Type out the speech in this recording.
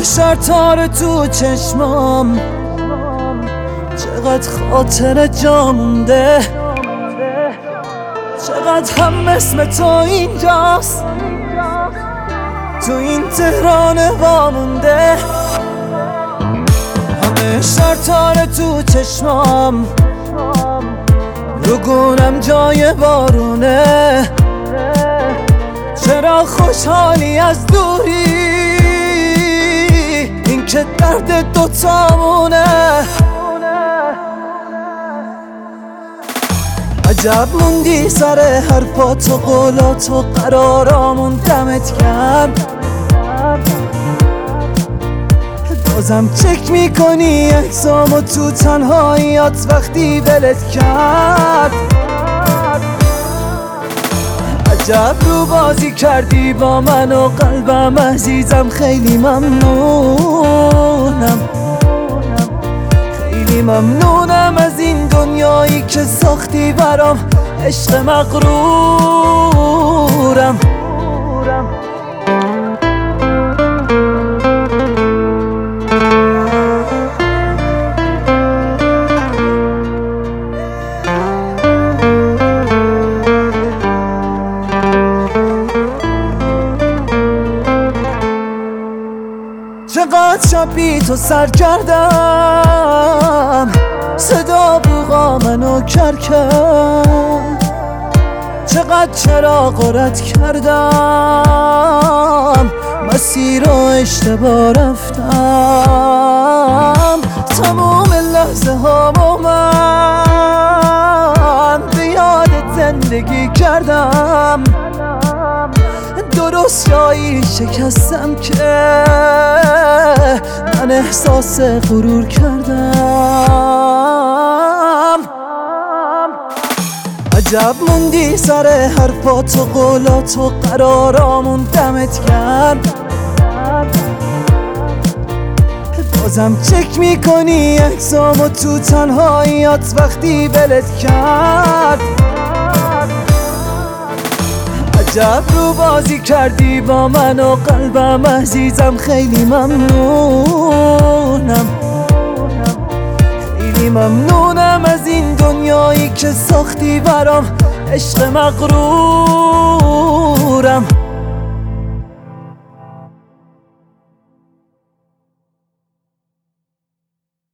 شرطار تو چشمام، چقدر خاطر جا مونده، چقدر هم اسم تو اینجاست، تو این تهران وامونده. همه شرطار تو چشمام، رو گونم جای بارونه، چرا خوشحالی از دوری، این که درد دوتامونه. عجب موندی سر حرفات و قولات و قرارامون، دمت کرد بازم چک میکنی احسامو تو تنهاییات وقتی ولت کرد. عجب رو بازی کردی با من و قلبم عزیزم، خیلی ممنونم، خیلی ممنونم از این دنیایی که ساختی برام، عشق مغرورم. چقدر شب بی تو سر کردم، صدا بوغا منو کر کرد، چقدر چراغ رد کردم، مسیر رو اشتباه رفتم، تموم لحظه هامو من به یادت زندگی کردم، درست جایی شکستم که من احساس غرور کردم. عجب موندی سر حرفات و قولات و قرارامون، دمت کرد بازم چک میکنی احسامو تو تنهاییات وقتی ولت کرد. عجب رو بازی کردی با من و قلبم عزیزم، خیلی ممنونم، خیلی ممنونم از این دنیایی که ساختی برام، عشق مغرور.